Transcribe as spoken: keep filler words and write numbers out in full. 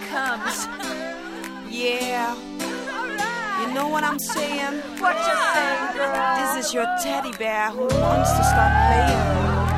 comes. Yeah. You know what I'm saying? What you saying, girl? This is your teddy bear who wants to start playing.